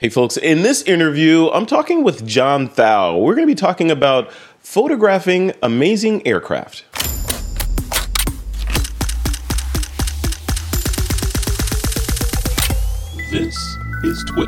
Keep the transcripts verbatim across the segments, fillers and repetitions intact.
Hey folks, in this interview, I'm talking with John Thao. We're going to be talking about photographing amazing aircraft. This is T W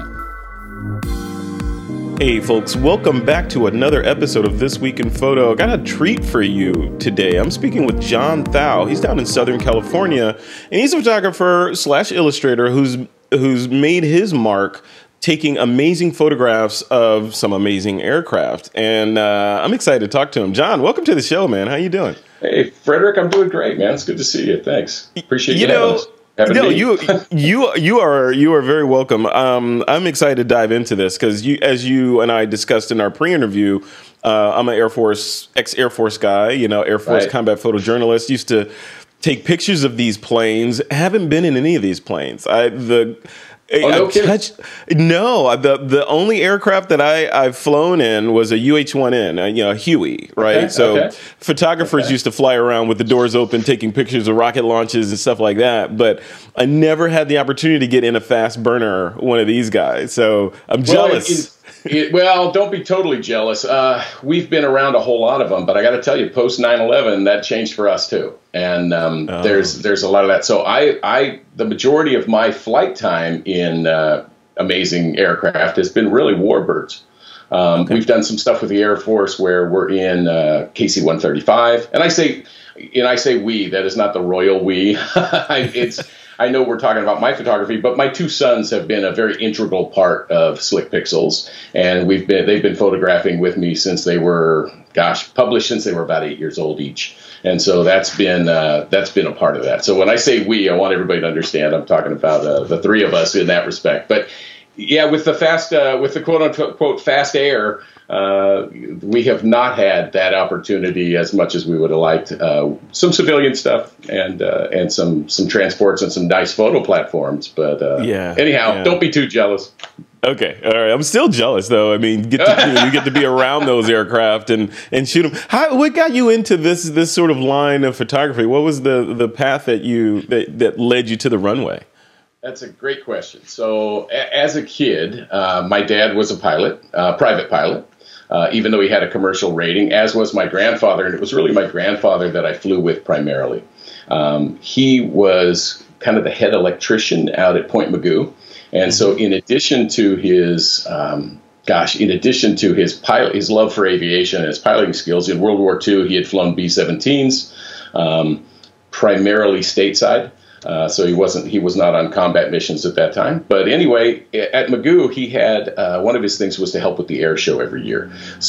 I P. Hey folks, welcome back to another episode of This Week in Photo. I got a treat for you today. I'm speaking with John Thao. He's down in Southern California, and he's a photographer slash illustrator who's who's made his mark taking amazing photographs of some amazing aircraft. And uh, I'm excited to talk to him. John, welcome to the show, man. How you doing? Hey, Frederick, I'm doing great, man. It's good to see you. Thanks. Appreciate you, you know, having no, me. you you you are you are very welcome. Um, I'm excited to dive into this because you, as you and I discussed in our pre-interview, uh, I'm an Air Force ex-Air Force guy. You know, Air Force Right. combat photojournalist. Used to take pictures of these planes. Haven't been in any of these planes. I the. Oh, no I've kidding. touched, no, the the only aircraft that I I've flown in was a U H one N, uh, you know, a Huey, right? Okay, so okay. photographers Okay. used to fly around with the doors open, taking pictures of rocket launches and stuff like that. But I never had the opportunity to get in a fast burner, one of these guys. So I'm Well, jealous. it- it- well, don't be totally jealous. Uh, we've been around a whole lot of them, but I got to tell you, post nine eleven, that changed for us too. And um, Oh. there's there's a lot of that. So I, I the majority of my flight time in uh, amazing aircraft has been really warbirds. Um, Okay. We've done some stuff with the Air Force where we're in uh, K C one thirty-five, and I say, and I say we. That is not the royal we. I- it's I know we're talking about my photography, but my two sons have been a very integral part of Slick Pixels, and we've been they've been photographing with me since they were, gosh, published since they were about eight years old each. And so that's been uh, that's been a part of that. So when I say we, I want everybody to understand I'm talking about uh, the three of us in that respect. But yeah, with the fast, uh, with the quote unquote fast air, uh, we have not had that opportunity as much as we would have liked. Uh, some civilian stuff and uh, and some some transports and some nice photo platforms. But uh, Yeah, anyhow, yeah. don't be too jealous. Okay, all right. I'm still jealous, though. I mean, get to, you get to be around those aircraft and, and shoot them. How, what got you into this this sort of line of photography? What was the, the path that you that, that led you to the runway? That's a great question. So a- as a kid, uh, my dad was a pilot, uh, private pilot, uh, even though he had a commercial rating, as was my grandfather. And it was really my grandfather that I flew with primarily. Um, he was kind of the head electrician out at Point Mugu. And so in addition to his, um, gosh, in addition to his pilot, his love for aviation and his piloting skills, in World War Two, he had flown B seventeens, um, primarily stateside. Uh, so he wasn't, he was not on combat missions at that time. But anyway, at Mugu, he had, uh, one of his things was to help with the air show every year.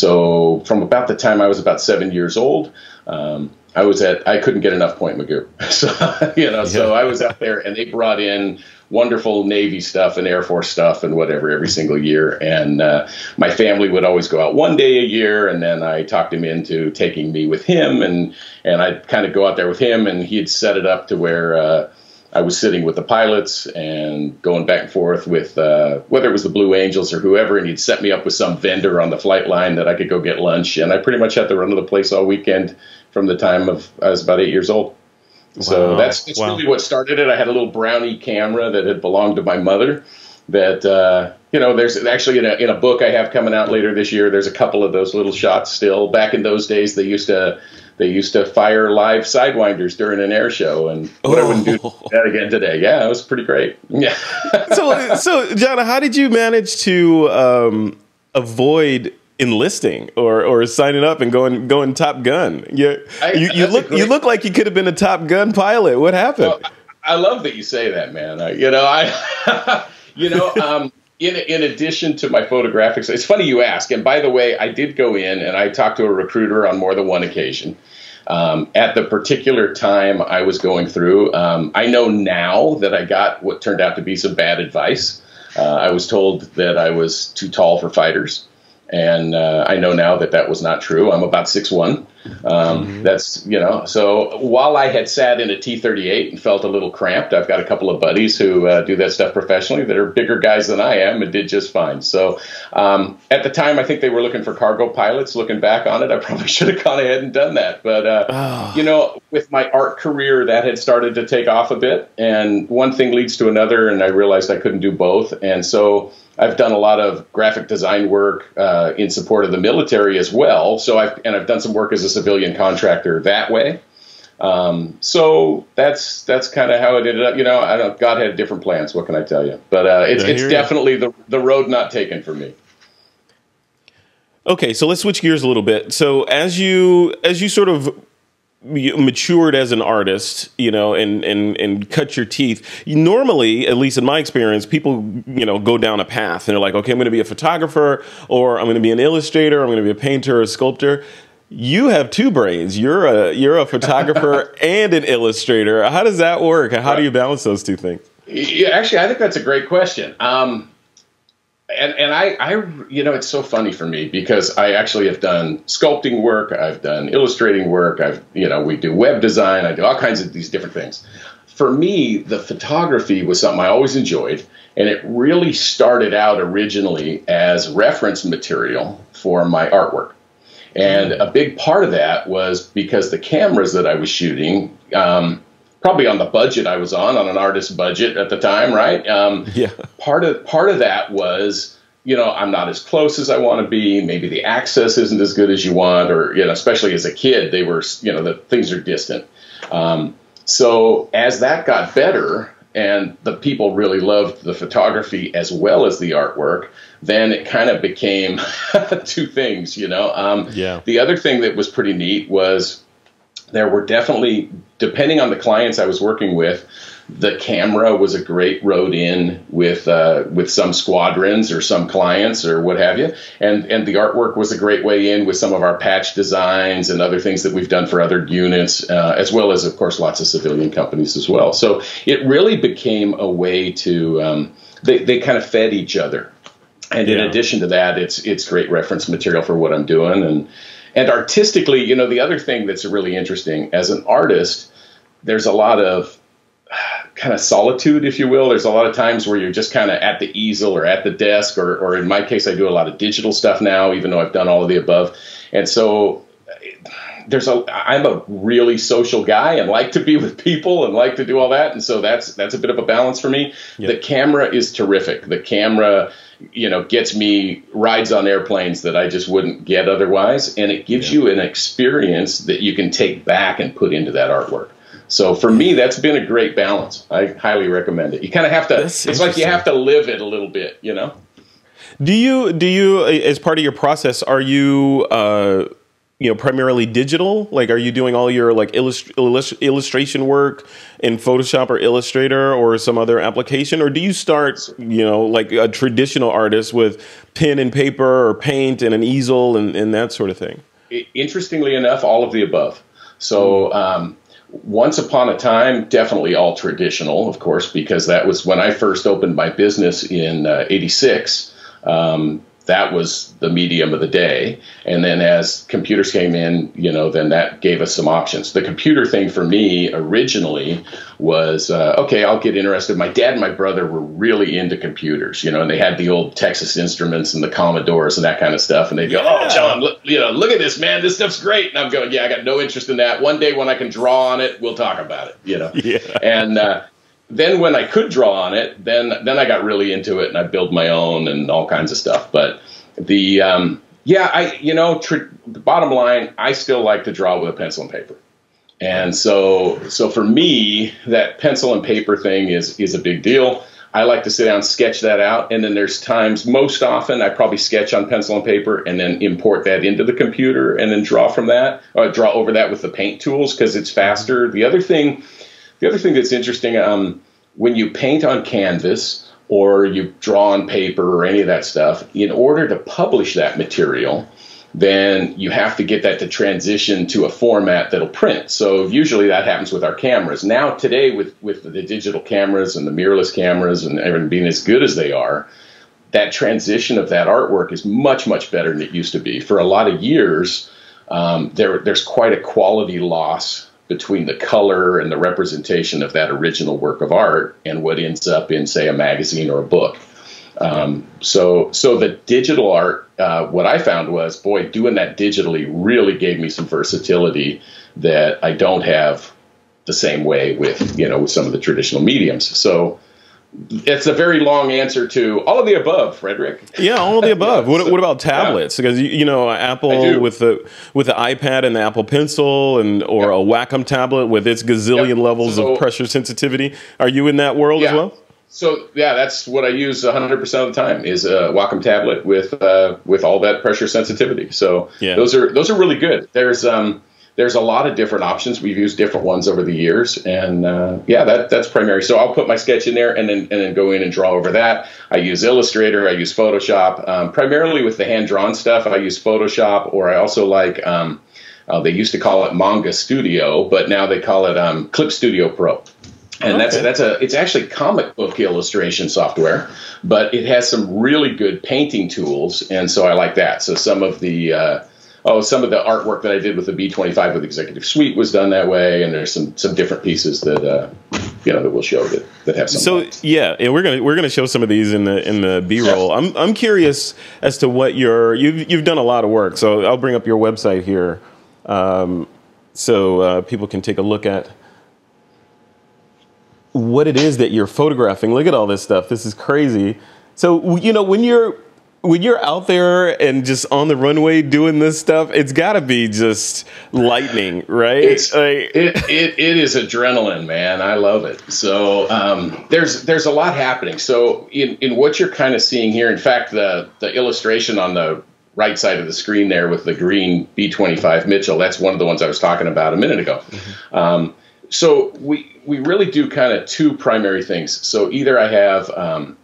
So from about the time I was about seven years old, um, I was at, I couldn't get enough Point Mugu. So, you know, so I was out there and they brought in wonderful Navy stuff and Air Force stuff and whatever every single year. And uh, my family would always go out one day a year. And then I talked him into taking me with him. And, and I'd kind of go out there with him and he'd set it up to where uh, I was sitting with the pilots and going back and forth with uh, whether it was the Blue Angels or whoever. And he'd set me up with some vendor on the flight line that I could go get lunch. And I pretty much had to run to the place all weekend from the time of I was about eight years old. So Wow. that's, that's Wow. really what started it. I had a little Brownie camera that had belonged to my mother that, uh, you know, there's actually in a, in a book I have coming out later this year, there's a couple of those little shots still. Back in those days, they used to they used to fire live sidewinders during an air show, and what I wouldn't do that again today. Yeah, it was pretty great. Yeah. so, so John, how did you manage to um, avoid enlisting or, or signing up and going going Top Gun? You I- you, you that's a look you great- look like you could have been a Top Gun pilot. What happened? Well, I love that you say that, man. I, you know, I, you know, um, in in addition to my photographics, it's funny you ask. And by the way, I did go in and I talked to a recruiter on more than one occasion. Um, at the particular time I was going through, um, I know now that I got what turned out to be some bad advice. Uh, I was told that I was too tall for fighters. And uh, I know now that that was not true. I'm about six one. Um, mm-hmm. That's, you know, so while I had sat in a T thirty-eight and felt a little cramped, I've got a couple of buddies who uh, do that stuff professionally that are bigger guys than I am and did just fine. So um, at the time, I think they were looking for cargo pilots. Looking back on it, I probably should have gone ahead and done that. But, uh, oh. you know, with my art career, that had started to take off a bit. And one thing leads to another, and I realized I couldn't do both. And so I've done a lot of graphic design work uh, in support of the military as well. So I've and I've done some work as a civilian contractor that way. Um, so that's that's kind of how it ended up. You know, I don't. God had different plans. What can I tell you? But uh, it's it's definitely the the road not taken for me. Okay, so let's switch gears a little bit. So as you as you sort of matured as an artist, you know, and, and, and cut your teeth, you normally, at least in my experience, people, you know, go down a path and they're like, okay, I'm going to be a photographer, or I'm going to be an illustrator, I'm going to be a painter or a sculptor. You have two brains. You're a you're a photographer and an illustrator. How does that work? How do you balance those two things? Yeah, actually, I think that's a great question. Um, And and I, I, you know, it's so funny for me because I actually have done sculpting work. I've done illustrating work. I've, you know, we do web design. I do all kinds of these different things. For me, the photography was something I always enjoyed. And it really started out originally as reference material for my artwork. And a big part of that was because the cameras that I was shooting, um, probably on the budget I was on, on an artist's budget at the time, right? Um, yeah. Part of part of that was, you know, I'm not as close as I want to be. Maybe the access isn't as good as you want, or, you know, especially as a kid, they were, you know, the things are distant. Um, so as that got better and the people really loved the photography as well as the artwork, then it kind of became two things, you know. Um, yeah. The other thing that was pretty neat was there were definitely, depending on the clients I was working with, the camera was a great road in with uh, with some squadrons or some clients or what have you. And and the artwork was a great way in with some of our patch designs and other things that we've done for other units, uh, as well as, of course, lots of civilian companies as well. So it really became a way to, um, they, they kind of fed each other. And in yeah. addition to that, it's it's great reference material for what I'm doing. And And artistically, you know, the other thing that's really interesting, as an artist, there's a lot of kind of solitude, if you will. There's a lot of times where you're just kind of at the easel or at the desk, or, or in my case, I do a lot of digital stuff now, even though I've done all of the above. And so there's a, I'm a really social guy and like to be with people and like to do all that. And so that's, that's a bit of a balance for me. Yep. The camera is terrific. The camera, you know, gets me rides on airplanes that I just wouldn't get otherwise. And it gives yeah. you an experience that you can take back and put into that artwork. So for me, that's been a great balance. I highly recommend it. You kind of have to, that's it's like you have to live it a little bit, you know? Do you, do you, as part of your process, are you, uh, you know, primarily digital? Like, are you doing all your like illust- illust- illustration work in Photoshop or Illustrator or some other application? Or do you start, you know, like a traditional artist with pen and paper or paint and an easel and, and that sort of thing? Interestingly enough, all of the above. So, um, once upon a time, definitely all traditional, of course, because that was when I first opened my business in uh, eighty-six. Um, that was the medium of the day. And then as computers came in, you know, then that gave us some options. The computer thing for me originally was, uh, okay, I'll get interested. My dad and my brother were really into computers, you know, and they had the old Texas Instruments and the Commodores and that kind of stuff. And they'd go, yeah. oh, John, look, you know, look at this, man. This stuff's great. And I'm going, yeah, I got no interest in that. One day when I can draw on it, we'll talk about it, you know. Yeah. And, uh, then when I could draw on it, then then I got really into it and I built my own and all kinds of stuff. But the um, yeah, I you know tr- the bottom line, I still like to draw with a pencil and paper. And so so for me, that pencil and paper thing is is a big deal. I like to sit down and sketch that out. And then there's times, most often, I probably sketch on pencil and paper and then import that into the computer and then draw from that, or draw over that with the paint tools because it's faster. The other thing The other thing that's interesting, um, when you paint on canvas or you draw on paper or any of that stuff, in order to publish that material, then you have to get that to transition to a format that'll print. So usually that happens with our cameras. Now today with, with the digital cameras and the mirrorless cameras and everything being as good as they are, that transition of that artwork is much, much better than it used to be. For a lot of years, um, there, there's quite a quality loss between the color and the representation of that original work of art and what ends up in, say, a magazine or a book. Um, so so the digital art, uh, what I found was, boy, doing that digitally really gave me some versatility that I don't have the same way with, you know, with some of the traditional mediums. So It's a very long answer to all of the above, Frederick. Yeah, all of the above. Yeah, what, so, what about tablets? Yeah. Because you, you know, Apple with the with the iPad and the Apple Pencil, and or yep. a Wacom tablet with its gazillion yep. levels so, of pressure sensitivity. Are you in that world yeah. as well? So yeah, that's what I use one hundred percent of the time is a Wacom tablet with uh, with all that pressure sensitivity. So yeah. those are those are really good. There's um. There's a lot of different options. We've used different ones over the years, and uh, yeah, that that's primary. So I'll put my sketch in there, and then and then go in and draw over that. I use Illustrator. I use Photoshop. Um, primarily with the hand drawn stuff, I use Photoshop, or I also like. Um, uh, they used to call it Manga Studio, but now they call it um, Clip Studio Pro. And okay. that's that's a it's actually comic book illustration software, but it has some really good painting tools, and so I like that. So some of the uh, Oh, some of the artwork that I did with the B twenty-five with Executive Suite was done that way, and there's some some different pieces that uh, you know that we'll show that, that have some. So lines. yeah, yeah, we're gonna we're gonna show some of these in the in the B-roll. Yeah. I'm I'm curious as to what your you've you've done a lot of work. So I'll bring up your website here, um, so uh, people can take a look at what it is that you're photographing. Look at all this stuff. This is crazy. So you know when you're When you're out there and just on the runway doing this stuff, it's got to be just lightning, right? It's, like, it, it it is adrenaline, man. I love it. So um, there's there's a lot happening. So in, in what you're kind of seeing here, in fact, the the illustration on the right side of the screen there with the green B twenty-five Mitchell, that's one of the ones I was talking about a minute ago. Mm-hmm. Um, so we we really do kind of two primary things. So either I have um,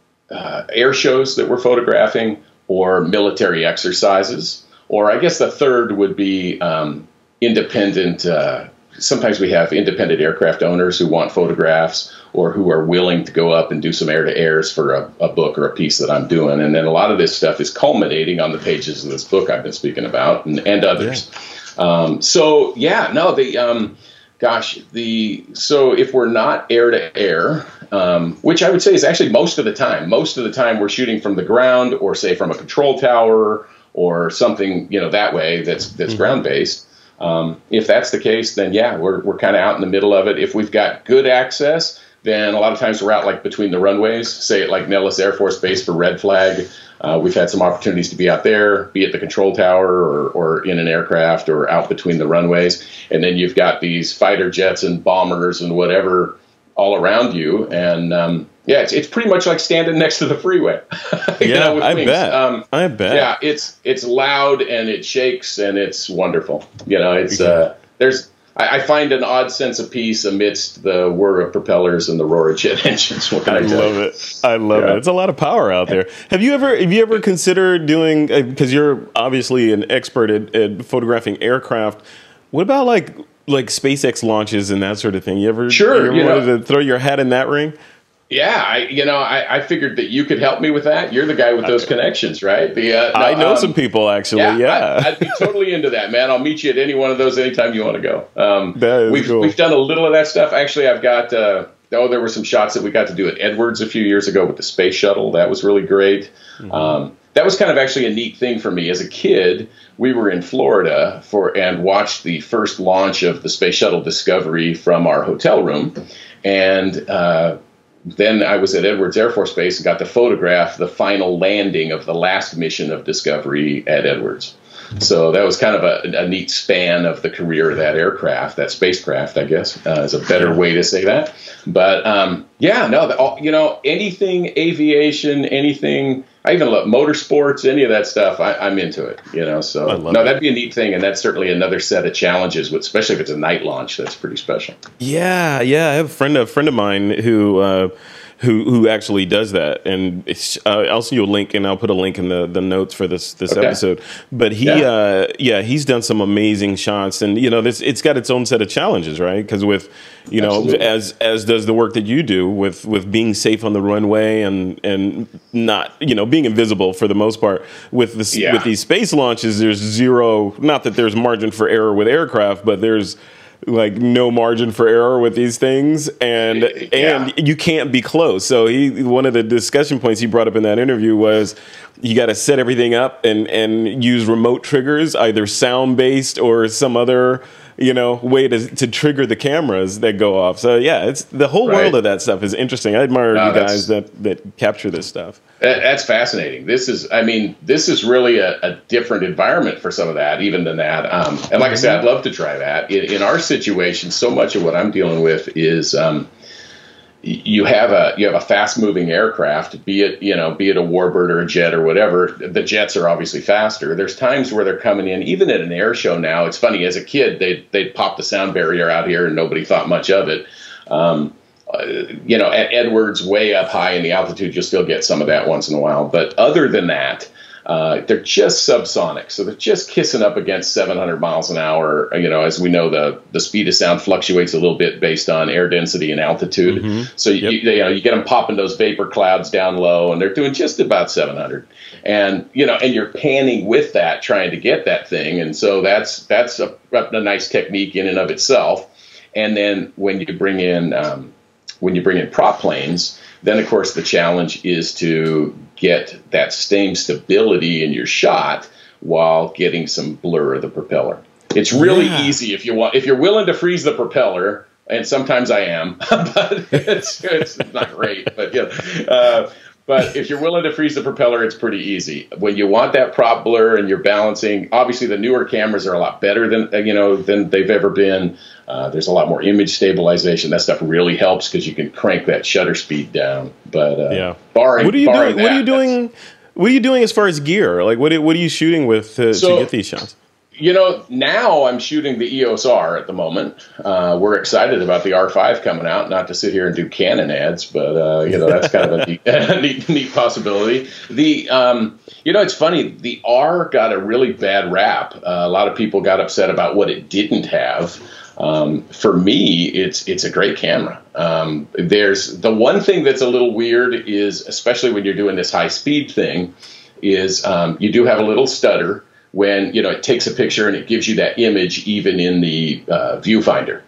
Uh, air shows that we're photographing, or military exercises, or I guess the third would be um, independent. Uh, sometimes we have independent aircraft owners who want photographs, or who are willing to go up and do some air-to-airs for a, a book or a piece that I'm doing. And then a lot of this stuff is culminating on the pages of this book I've been speaking about, and, and others. Yeah. Um, so yeah, no, the um, gosh, the so if we're not air-to-air. Um, which I would say is actually most of the time. Most of the time we're shooting from the ground, or say from a control tower, or something, you know, that way that's that's mm-hmm. ground based. Um, if that's the case, then yeah, we're we're kind of out in the middle of it. If we've got good access, then a lot of times we're out like between the runways. Say at like Nellis Air Force Base for Red Flag. Uh, we've had some opportunities to be out there, be at the control tower, or or in an aircraft, or out between the runways. And then you've got these fighter jets and bombers and whatever all around you, and um, yeah, it's it's pretty much like standing next to the freeway. you yeah, know, with I wings. bet. Um, I bet. Yeah, it's it's loud and it shakes and it's wonderful. You know, it's uh, there's I, I find an odd sense of peace amidst the whir of propellers and the roar of jet engines. What can I, I love you? it. I love yeah. it. It's a lot of power out there. Have you ever have you ever considered doing, because you're obviously an expert at, at photographing aircraft? What about like like SpaceX launches and that sort of thing? You ever, sure, you ever you wanted know, to throw your hat in that ring? Yeah, I, you know, I, I figured that you could help me with that. You're the guy with those connections, right? The, uh, no, I know um, some people, actually, yeah. yeah. I, I'd be totally into that, man. I'll meet you at any one of those anytime you want to go. Um, that is we've, cool. We've done a little of that stuff. Actually, I've got, uh, oh, there were some shots that we got to do at Edwards a few years ago with the space shuttle. That was really great. Mm-hmm. Um, that was kind of actually a neat thing for me. As a kid, we were in Florida for and watched the first launch of the Space Shuttle Discovery from our hotel room. And uh, then I was at Edwards Air Force Base and got to photograph the final landing of the last mission of Discovery at Edwards. So that was kind of a, a neat span of the career of that aircraft, that spacecraft, I guess, uh, is a better way to say that. But um, yeah, no, the, you know, anything aviation, anything, I even love motorsports, any of that stuff, I, I'm into it, you know. So no, that. that'd be a neat thing, and that's certainly another set of challenges, with, especially if it's a night launch. That's pretty special. Yeah, yeah. I have a friend, a friend of mine who. Uh, Who who actually does that, and it's, uh, I'll send you a link, and I'll put a link in the, the notes for this this okay. episode. But he, yeah. Uh, yeah, he's done some amazing shots, and you know, this it's got its own set of challenges, right? Because with, you know, Absolutely. as as does the work that you do with with being safe on the runway and and not, you know, being invisible for the most part. With this yeah. with these space launches, there's zero. Not that there's margin for error with aircraft, but there's like no margin for error with these things, and yeah. and you can't be close. So he one of the discussion points he brought up in that interview was you got to set everything up and and use remote triggers, either sound based or some other, you know, way to to trigger the cameras that go off. So yeah, it's the whole Right. world of that stuff is interesting. I admire No, you that's- guys that that capture this stuff. That- That's fascinating. This is, I mean, this is really a, a different environment for some of that, even than that. Um, and like I said, I'd love to try that. In, in our situation, so much of what I'm dealing with is um, y- you have a you have a fast moving aircraft, be it you know be it a warbird or a jet or whatever. The jets are obviously faster. There's times where they're coming in, even at an air show now. It's funny, as a kid, they they'd pop the sound barrier out here, and nobody thought much of it. Um, Uh, you know, at Edwards, way up high in the altitude, you'll still get some of that once in a while. But other than that, uh, they're just subsonic. So they're just kissing up against seven hundred miles an hour. You know, as we know, the, the speed of sound fluctuates a little bit based on air density and altitude. Mm-hmm. So, Yep. you, you know, you get them popping those vapor clouds down low, and they're doing just about seven hundred. And, you know, and you're panning with that, trying to get that thing. And so that's, that's a, a nice technique in and of itself. And then when you bring in, um, when you bring in prop planes, then of course the challenge is to get that same stability in your shot while getting some blur of the propeller. It's really Yeah. easy if you want, if you're willing to freeze the propeller, and sometimes I am, but it's, it's not great, but yeah. Uh, But if you're willing to freeze the propeller, it's pretty easy. When you want that prop blur and you're balancing, obviously the newer cameras are a lot better than you know than they've ever been. Uh, there's a lot more image stabilization. That stuff really helps because you can crank that shutter speed down. But uh, Yeah. barring, What are you barring doing? What are you that, that's- doing? What are you doing as far as gear? Like, what are- what are you shooting with to, So- to get these shots? You know, now I'm shooting the E O S R at the moment. Uh, we're excited about the R five coming out. Not to sit here and do Canon ads, but uh, you know that's kind of a neat, neat, neat possibility. The um, you know, it's funny. The R got a really bad rap. Uh, a lot of people got upset about what it didn't have. Um, for me, it's it's a great camera. Um, there's the one thing that's a little weird is, especially when you're doing this high speed thing, is um, you do have a little stutter when, you know, it takes a picture and it gives you that image even in the uh, viewfinder.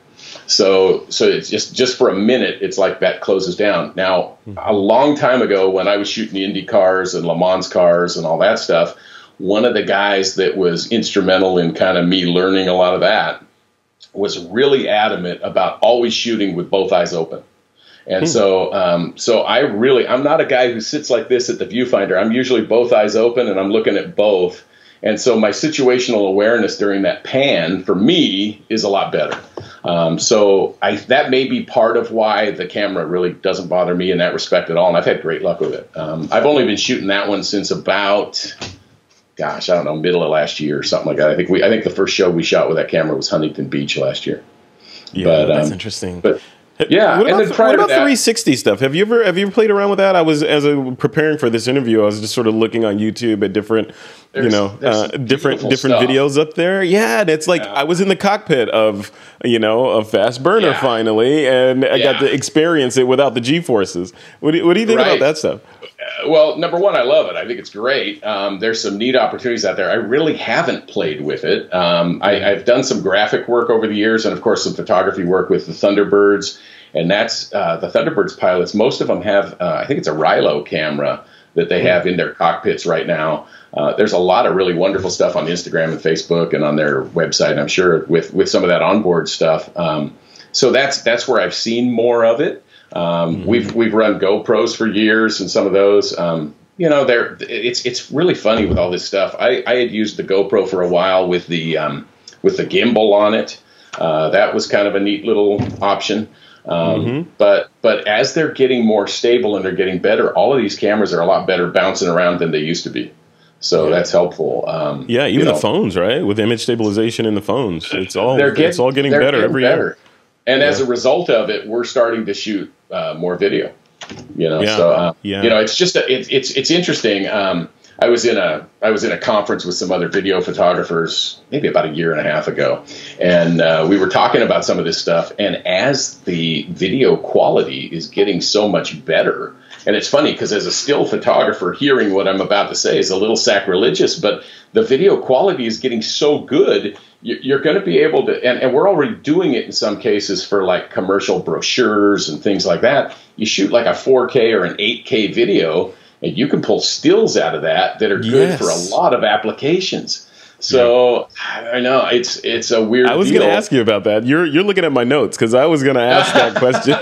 So so it's just, just for a minute, it's like that closes down. Now, a long time ago when I was shooting the Indy cars and Le Mans cars and all that stuff, one of the guys that was instrumental in kind of me learning a lot of that was really adamant about always shooting with both eyes open. And so, um, so I really, I'm not a guy who sits like this at the viewfinder. I'm usually both eyes open and I'm looking at both. And so my situational awareness during that pan for me is a lot better. Um, so I, that may be part of why the camera really doesn't bother me in that respect at all. And I've had great luck with it. Um, I've only been shooting that one since about, gosh, I don't know, middle of last year or something like that. I think we, I think the first show we shot with that camera was Huntington Beach last year. Yeah, but, that's um, interesting. But yeah, What and about, then prior what to about that, three sixty stuff? Have you ever have you ever played around with that? I was as I preparing for this interview, I was just sort of looking on YouTube at different, you There's- know, there's uh, some different beautiful different stuff. videos up there. Yeah, and it's like Yeah. I was in the cockpit of, you know, a fast burner Yeah. finally, and I got Yeah. to experience it without the G forces. What do, what do you think about Right. that stuff? Uh, well, number one, I love it. I think it's great. Um, there's some neat opportunities out there. I really haven't played with it. Um, I, I've done some graphic work over the years, and of course, some photography work with the Thunderbirds. And that's uh, the Thunderbirds pilots. Most of them have, uh, I think it's a Rilo camera that they have in their cockpits right now. Uh, there's a lot of really wonderful stuff on Instagram and Facebook and on their website, I'm sure, with, with some of that onboard stuff. Um, so that's that's where I've seen more of it. Um, mm-hmm. We've we've run GoPros for years, and some of those, um, you know, they're it's it's really funny with all this stuff. I, I had used the GoPro for a while with the um, with the gimbal on it. Uh, that was kind of a neat little option. Um, mm-hmm. But but as they're getting more stable and they're getting better, all of these cameras are a lot better bouncing around than they used to be. So yeah. that's helpful. Um, yeah, even you know, the phones, right? With image stabilization in the phones, it's all getting, it's all getting better getting every better. year. And yeah. as a result of it, we're starting to shoot uh, more video. You know, yeah. so uh, yeah. you know, it's just a, it, it's it's interesting. Um, I was in a I was in a conference with some other video photographers maybe about a year and a half ago, and uh, we were talking about some of this stuff. And as the video quality is getting so much better, and it's funny because as a still photographer, hearing what I'm about to say is a little sacrilegious, but the video quality is getting so good, you're going to be able to, and, and we're already doing it in some cases for like commercial brochures and things like that. You shoot like a four K or an eight K video, and you can pull stills out of that that are good yes. for a lot of applications. So I know it's it's a weird. I was going to ask you about that. You're you're looking at my notes because I was going to ask that question.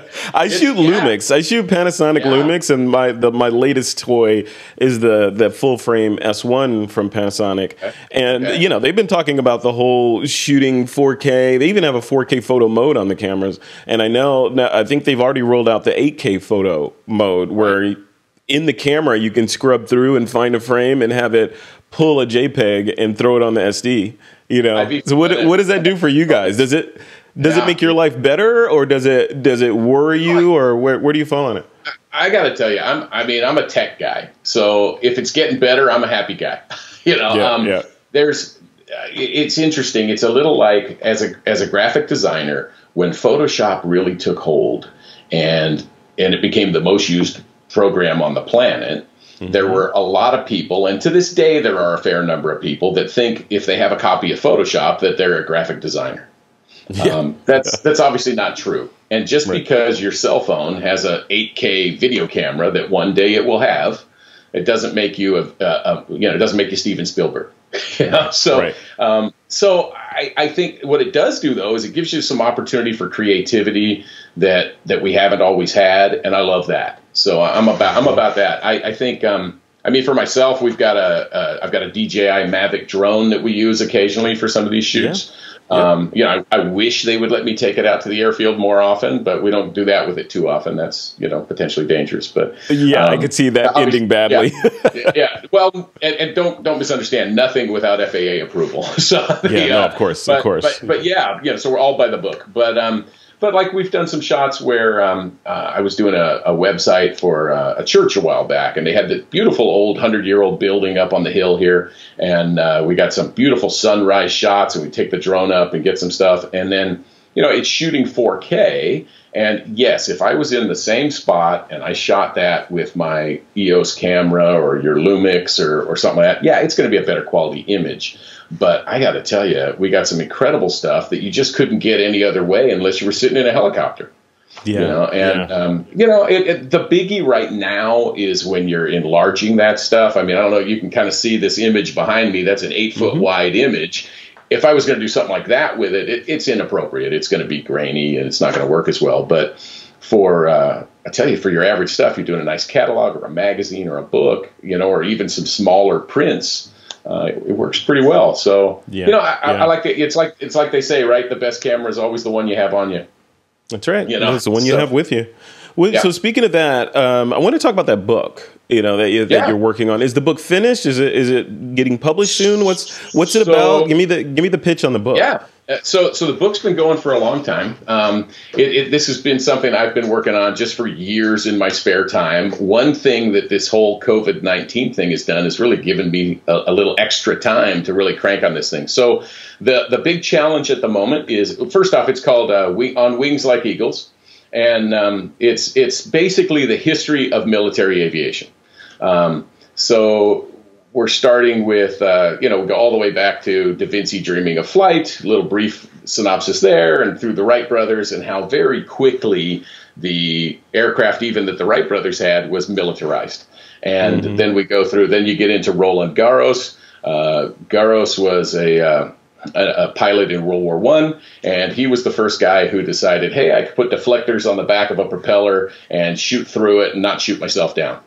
I shoot yeah. Lumix. I shoot Panasonic yeah. Lumix, and my the my latest toy is the the full frame S one from Panasonic. Okay. And okay. you know they've been talking about the whole shooting four K. They even have a four K photo mode on the cameras. And I know now I think they've already rolled out the eight K photo mode where right. in the camera you can scrub through and find a frame and have it pull a JPEG and throw it on the S D, you know. So what what does that do for you guys? Does it does yeah. it make your life better, or does it does it worry you, or where where do you fall on it? I got to tell you, I'm I mean I'm a tech guy, so if it's getting better, I'm a happy guy. you know, yeah, um, yeah. there's it's interesting. It's a little like as a as a graphic designer when Photoshop really took hold and and it became the most used program on the planet. Mm-hmm. There were a lot of people, and to this day there are a fair number of people that think if they have a copy of Photoshop that they're a graphic designer. Yeah. Um, that's that's obviously not true. And just right. because your cell phone has a eight K video camera that one day it will have, it doesn't make you a, a, a you know it doesn't make you Steven Spielberg. you know? So right. um, so I, I think what it does do though is it gives you some opportunity for creativity that that we haven't always had, and I love that. So I'm about I'm about that. I, I think um, I mean for myself, we've got a, a I've got a D J I Mavic drone that we use occasionally for some of these shoots. Yeah. Um, you know, I, I wish they would let me take it out to the airfield more often, but we don't do that with it too often. That's you know potentially dangerous. But yeah, um, I could see that ending badly. Yeah, yeah. Well, and, and don't don't misunderstand. Nothing without F A A approval. So the, yeah, no, of course, but, of course. But, but yeah, you know, so we're all by the book. But um, But like we've done some shots where um, uh, I was doing a, a website for uh, a church a while back, and they had the beautiful old hundred-year-old building up on the hill here, and uh, we got some beautiful sunrise shots, and we take the drone up and get some stuff, and then you know it's shooting four K, and yes, if I was in the same spot and I shot that with my E O S camera or your Lumix or, or something like that, yeah, it's going to be a better quality image. But I got to tell you, we got some incredible stuff that you just couldn't get any other way unless you were sitting in a helicopter. Yeah, you know, and yeah. um, you know, it, it, the biggie right now is when you're enlarging that stuff. I mean, I don't know, you can kind of see this image behind me. That's an eight foot mm-hmm. wide image. If I was going to do something like that with it, it it's inappropriate. It's going to be grainy and it's not going to work as well. But for uh, I tell you, for your average stuff, you're doing a nice catalog or a magazine or a book, you know, or even some smaller prints. Uh, it, it works pretty well. So, yeah, you know, I, yeah. I, I like it. It's like it's like they say, right? The best camera is always the one you have on you. That's right. You know, it's the one you so, have with you. Well, yeah. So speaking of that, um, I want to talk about that book. You know that, you, that yeah. you're working on. Is the book finished? Is it is it getting published soon? What's what's it so, about? Give me the give me the pitch on the book. Yeah. So, so the book's been going for a long time. Um, it, it, this has been something I've been working on just for years in my spare time. One thing that this whole COVID nineteen thing has done is really given me a, a little extra time to really crank on this thing. So, the the big challenge at the moment is, first off, it's called uh, we, On Wings Like Eagles, and um, it's it's basically the history of military aviation. Um, so. We're starting with, uh, you know, we go all the way back to Da Vinci dreaming of flight, a little brief synopsis there, and through the Wright brothers and how very quickly the aircraft, even that the Wright brothers had, was militarized. And mm-hmm. then we go through, then you get into Roland Garros. Uh, Garros was a, uh, a, a pilot in World War One, and he was the first guy who decided, hey, I could put deflectors on the back of a propeller and shoot through it and not shoot myself down.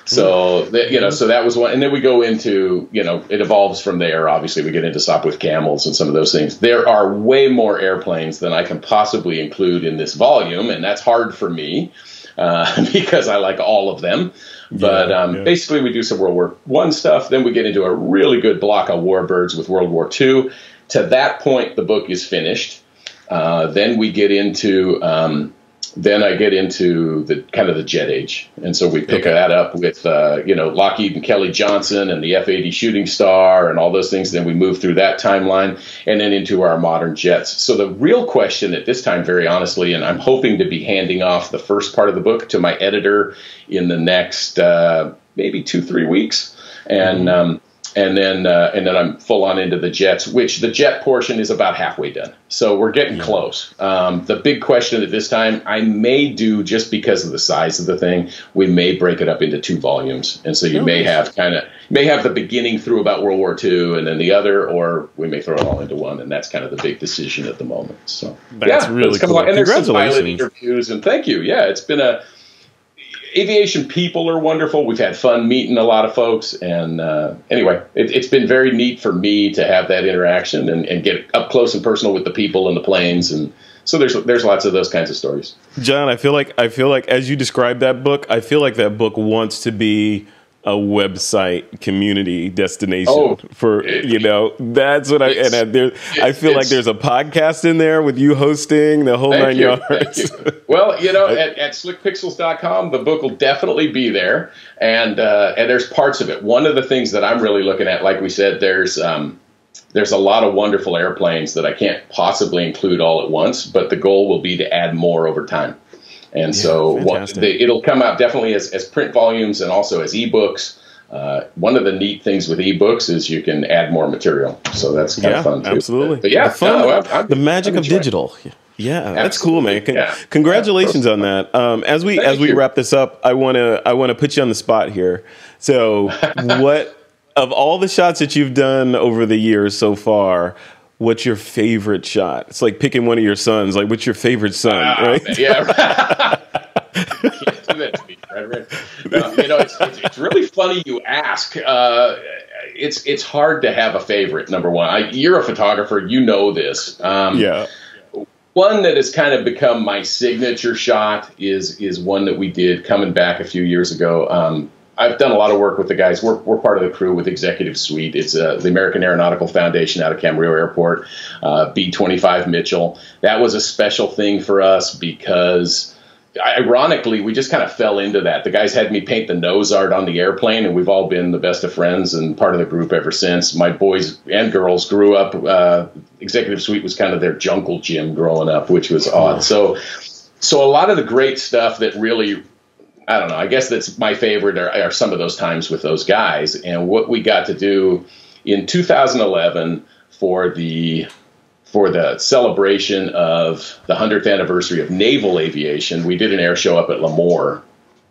So, that, you know, so that was one. And then we go into, you know, it evolves from there. Obviously, we get into Stop with Camels and some of those things. There are way more airplanes than I can possibly include in this volume. And that's hard for me uh, because I like all of them. But yeah, um, yeah. basically, we do some World War One stuff. Then we get into a really good block of warbirds with World War Two. To that point, the book is finished. Uh, then we get into... Um, Then I get into the kind of the jet age. And so we pick okay. that up with, uh, you know, Lockheed and Kelly Johnson and the F eighty Shooting Star and all those things. Then we move through that timeline and then into our modern jets. So the real question at this time, very honestly, and I'm hoping to be handing off the first part of the book to my editor in the next uh, maybe two, three weeks. And mm-hmm. um, and then uh, and then I'm full on into the jets, which the jet portion is about halfway done. So we're getting yeah. close. Um, the big question at this time, I may do, just because of the size of the thing, we may break it up into two volumes. And so you oh, may nice. have kind of, may have the beginning through about World War Two and then the other, or we may throw it all into one, and that's kind of the big decision at the moment. So that's yeah, really cool. And there's some Congratulations. pilot interviews, and thank you. Yeah, it's been a aviation people are wonderful. We've had fun meeting a lot of folks, and uh, anyway, it, it's been very neat for me to have that interaction and, and get up close and personal with the people and the planes, and so there's there's lots of those kinds of stories. John, I feel like I feel like as you describe that book, I feel like that book wants to be a website community destination Oh, for, you know, that's what I, and I, there, I feel like there's a podcast in there with you hosting the whole nine you, yards. you. Well, you know, at, at slick pixels dot com, the book will definitely be there. And, uh, and there's parts of it. One of the things that I'm really looking at, like we said, there's, um, there's a lot of wonderful airplanes that I can't possibly include all at once, but the goal will be to add more over time. And yeah, so what, the, it'll come out definitely as, as print volumes and also as ebooks. Uh, one of the neat things with ebooks is you can add more material. So that's kind yeah, of fun too. Absolutely. But, but yeah, the, fun, no, I'm, I'm, the magic I'm of digital. Yeah, absolutely. That's cool, man. Con- yeah. Congratulations yeah, on that. Um, as we Thank as we you. wrap this up, I want to I want to put you on the spot here. So, what of all the shots that you've done over the years so far, what's your favorite shot? It's like picking one of your sons. Like, what's your favorite son, uh, right? Man, yeah. You can't do that to me, right? right. Um, you know, it's, it's, it's really funny you ask. Uh, it's it's hard to have a favorite, number one. I, you're a photographer. You know this. Um, yeah. One that has kind of become my signature shot is is one that we did coming back a few years ago. Um, I've done a lot of work with the guys. We're, we're part of the crew with Executive Suite. It's uh, the American Aeronautical Foundation out of Camarillo Airport, uh, B twenty-five Mitchell. That was a special thing for us because, ironically, we just kind of fell into that. The guys had me paint the nose art on the airplane, and we've all been the best of friends and part of the group ever since. My boys and girls grew up. Uh, Executive Suite was kind of their jungle gym growing up, which was odd. So, so a lot of the great stuff that really, I don't know, I guess that's my favorite are, are some of those times with those guys. And what we got to do in two thousand eleven for the for the celebration of the hundredth anniversary of naval aviation, we did an air show up at Lemoore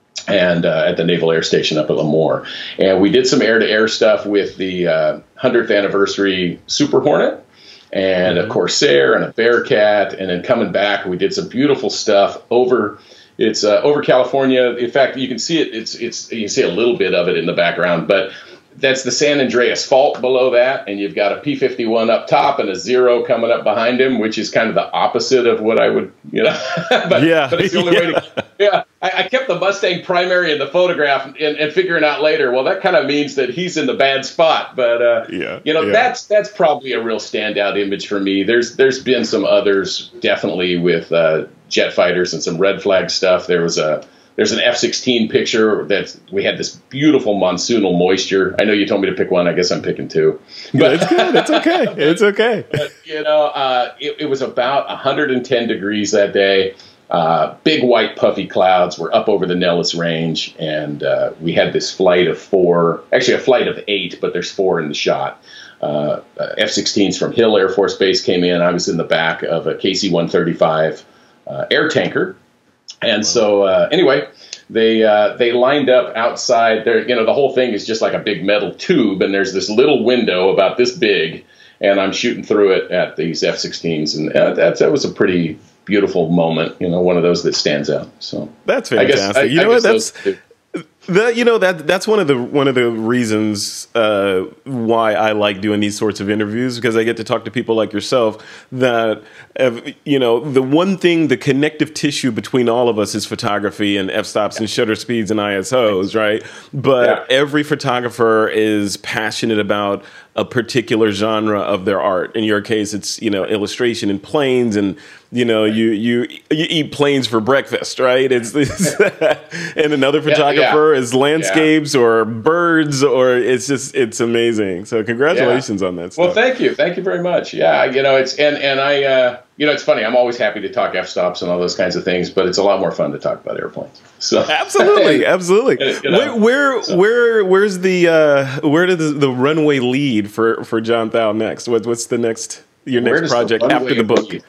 and uh, at the Naval Air Station up at Lemoore. And we did some air-to-air stuff with the uh, hundredth anniversary Super Hornet and a Corsair and a Bearcat. And then coming back, we did some beautiful stuff over It's uh, over California. In fact, you can see it. It's it's you can see a little bit of it in the background, but that's the San Andreas Fault below that, and you've got a P fifty-one up top and a Zero coming up behind him, which is kind of the opposite of what I would, you know. but, yeah, but it's the only yeah. way to. Yeah, I, I kept the Mustang primary in the photograph, and, and figuring out later, well, that kind of means that he's in the bad spot. But uh, yeah, you know, yeah. that's that's probably a real standout image for me. There's there's been some others definitely with uh, jet fighters and some red flag stuff. There was a. There's an F sixteen picture that we had this beautiful monsoonal moisture. I know you told me to pick one. I guess I'm picking two. But it's good. It's okay. It's okay. But, you know, uh, it, it was about one hundred ten degrees that day. Uh, big white puffy clouds were up over the Nellis Range, and uh, we had this flight of four, actually a flight of eight, but there's four in the shot. Uh, F sixteens from Hill Air Force Base came in. I was in the back of a K C one thirty-five uh, air tanker. And so, uh, anyway, they uh, they lined up outside there. You know, the whole thing is just like a big metal tube, and there's this little window about this big, and I'm shooting through it at these F sixteens, and uh, that that was a pretty beautiful moment. You know, one of those that stands out. So that's fantastic. I guess, I, you I know what? guess That's. The, you know that that's one of the one of the reasons uh, why I like doing these sorts of interviews, because I get to talk to people like yourself that have, you know, the one thing, the connective tissue between all of us is photography and f-stops and shutter speeds and I S Os, right? But yeah. every photographer is passionate about a particular genre of their art. In your case, it's, you know, illustration and planes, and you know, you you you eat planes for breakfast, right? It's, it's and another photographer yeah, yeah. is landscapes yeah. or birds, or it's just it's amazing. So congratulations yeah. on that stuff. Well, thank you, thank you very much. Yeah, you know, it's and and I, uh, you know, it's funny. I'm always happy to talk f-stops and all those kinds of things, but it's a lot more fun to talk about airplanes. So absolutely, absolutely. You know, where where, so. where where's the uh, where did the, the runway lead for for John Thao next? What, what's the next your next project the after the book? Lead?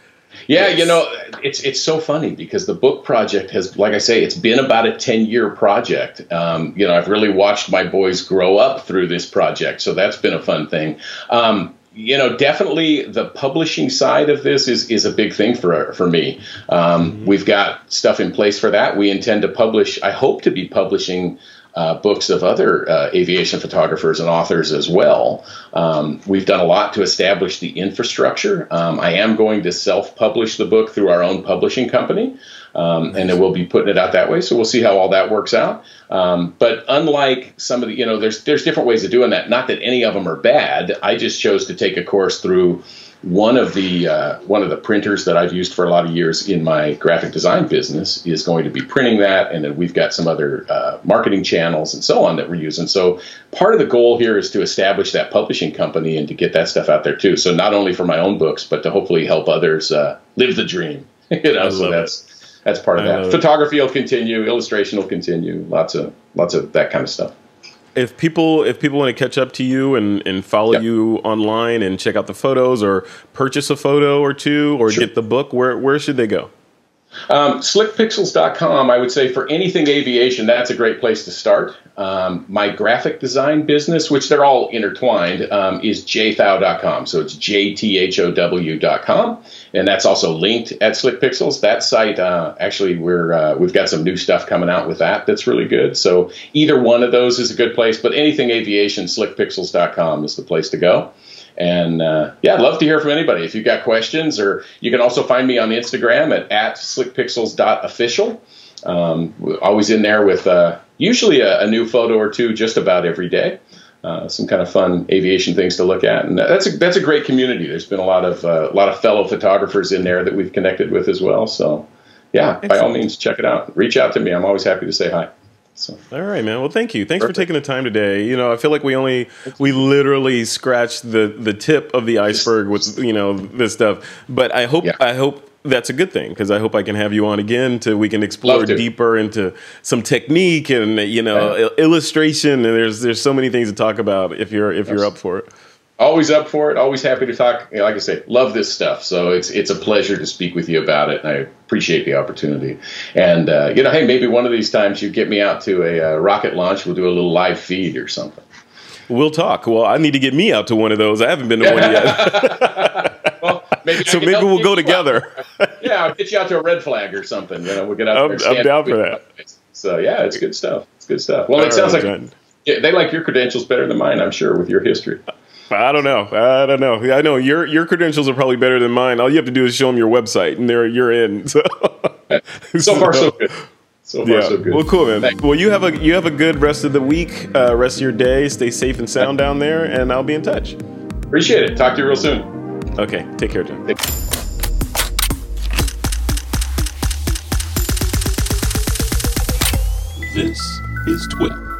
Yeah, Yes. you know, it's it's so funny because the book project has, like I say, it's been about a ten-year project. Um, you know, I've really watched my boys grow up through this project, so that's been a fun thing. Um, you know, definitely the publishing side of this is is a big thing for for me. Um, mm-hmm. We've got stuff in place for that. We intend to publish, I hope to be publishing Uh, books of other uh, aviation photographers and authors as well. Um, we've done a lot to establish the infrastructure. Um, I am going to self-publish the book through our own publishing company, um, and then we'll be putting it out that way. So we'll see how all that works out. Um, but unlike some of the, you know, there's there's different ways of doing that. Not that any of them are bad. I just chose to take a course through one of the uh, one of the printers that I've used for a lot of years in my graphic design business is going to be printing that, and then we've got some other uh, marketing channels and so on that we're using. So part of the goal here is to establish that publishing company and to get that stuff out there too. So not only for my own books, but to hopefully help others uh, live the dream. you know, so that's it. that's part of I that. Photography will continue, illustration will continue, lots of lots of that kind of stuff. If people if people want to catch up to you and, and follow yep. you online and check out the photos or purchase a photo or two or sure. get the book, where where should they go? Um, slick pixels dot com, I would say for anything aviation, that's a great place to start. Um, my graphic design business, which they're all intertwined, um, is j thow dot com. So it's J T H O W dot com. And that's also linked at Slick Pixels. That site, uh, actually, we're, uh, we've got some new stuff coming out with that that's really good. So either one of those is a good place. But anything aviation, slick pixels dot com is the place to go. And uh, yeah, I'd love to hear from anybody. If you've got questions, or you can also find me on Instagram at, at slick pixels dot official. Um, always in there with uh, usually a, a new photo or two just about every day. Uh, some kind of fun aviation things to look at. And that's a, that's a great community. There's been a lot of uh, a lot of fellow photographers in there that we've connected with as well. So yeah, Excellent. By all means, check it out. Reach out to me. I'm always happy to say hi. So. All right, man. Well, thank you. Thanks Perfect. for taking the time today. You know, I feel like we only we literally scratched the the tip of the iceberg with you know this stuff. But I hope yeah. I hope that's a good thing, because I hope I can have you on again to we can explore deeper into some technique and you know right. illustration. And there's there's so many things to talk about if you're if you're up for it. Always up for it. Always happy to talk. You know, like I say, love this stuff. So it's it's a pleasure to speak with you about it. And I appreciate the opportunity. And, uh, you know, hey, maybe one of these times you get me out to a uh, rocket launch. We'll do a little live feed or something. We'll talk. Well, I need to get me out to one of those. I haven't been to one yet. well, maybe so maybe we'll go together. yeah, I'll get you out to a red flag or something. You know, we'll get out I'm, there. And I'm down for that. So, yeah, it's good stuff. It's good stuff. Well, All it sounds right, like yeah, they like your credentials better than mine, I'm sure, with your history. I don't know. I don't know. I know your your credentials are probably better than mine. All you have to do is show them your website, and there you're in. So, so far, so good. So far, yeah. so good. Well, cool, man. Thanks. Well, you have a you have a good rest of the week, uh, rest of your day. Stay safe and sound down there, and I'll be in touch. Appreciate it. Talk to you real soon. Okay. Take care, John. Take- This is Twit.